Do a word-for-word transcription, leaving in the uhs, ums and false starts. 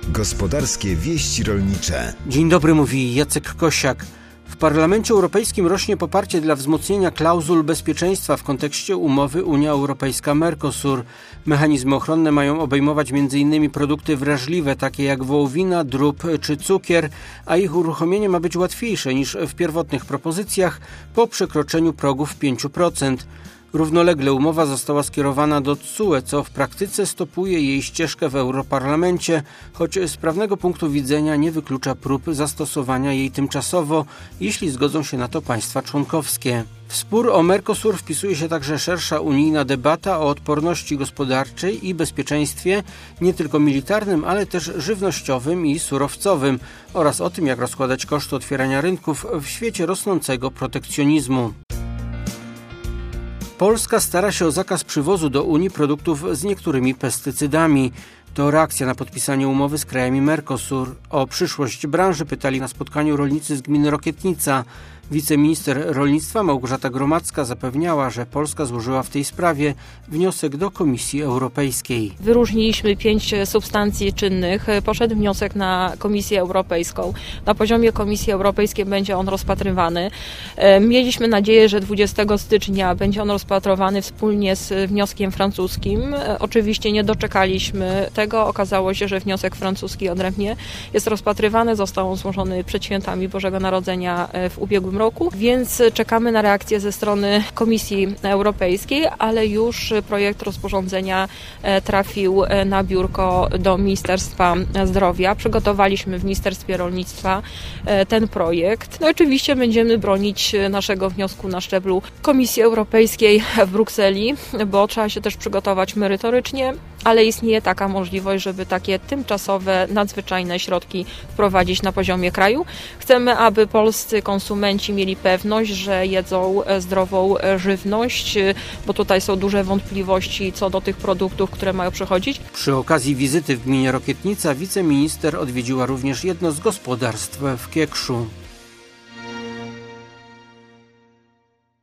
Gospodarskie wieści rolnicze. Dzień dobry, mówi Jacek Kosiak. W Parlamencie Europejskim rośnie poparcie dla wzmocnienia klauzul bezpieczeństwa w kontekście umowy Unia Europejska-Mercosur. Mechanizmy ochronne mają obejmować między innymi produkty wrażliwe, takie jak wołowina, drób czy cukier, a ich uruchomienie ma być łatwiejsze niż w pierwotnych propozycjach po przekroczeniu progów pięć procent. Równolegle umowa została skierowana do T S U E, co w praktyce stopuje jej ścieżkę w Europarlamencie, choć z prawnego punktu widzenia nie wyklucza prób zastosowania jej tymczasowo, jeśli zgodzą się na to państwa członkowskie. W spór o Mercosur wpisuje się także szersza unijna debata o odporności gospodarczej i bezpieczeństwie, nie tylko militarnym, ale też żywnościowym i surowcowym, oraz o tym, jak rozkładać koszty otwierania rynków w świecie rosnącego protekcjonizmu. Polska stara się o zakaz przywozu do Unii produktów z niektórymi pestycydami. To reakcja na podpisanie umowy z krajami Mercosur. O przyszłość branży pytali na spotkaniu rolnicy z gminy Rokietnica. Wiceminister rolnictwa Małgorzata Gromadzka zapewniała, że Polska złożyła w tej sprawie wniosek do Komisji Europejskiej. Wyróżniliśmy pięć substancji czynnych. Poszedł wniosek na Komisję Europejską. Na poziomie Komisji Europejskiej będzie on rozpatrywany. Mieliśmy nadzieję, że dwudziestego stycznia będzie on rozpatrowany wspólnie z wnioskiem francuskim. Oczywiście nie doczekaliśmy tego. Okazało się, że wniosek francuski odrębnie jest rozpatrywany. Został on złożony przed świętami Bożego Narodzenia w ubiegłym roku, więc czekamy na reakcję ze strony Komisji Europejskiej, ale już projekt rozporządzenia trafił na biurko do Ministerstwa Zdrowia. Przygotowaliśmy w Ministerstwie Rolnictwa ten projekt. No i oczywiście będziemy bronić naszego wniosku na szczeblu Komisji Europejskiej w Brukseli, bo trzeba się też przygotować merytorycznie, ale istnieje taka możliwość, żeby takie tymczasowe, nadzwyczajne środki wprowadzić na poziomie kraju. Chcemy, aby polscy konsumenci mieli pewność, że jedzą zdrową żywność, bo tutaj są duże wątpliwości co do tych produktów, które mają przychodzić. Przy okazji wizyty w gminie Rokietnica wiceminister odwiedziła również jedno z gospodarstw w Kiekszu.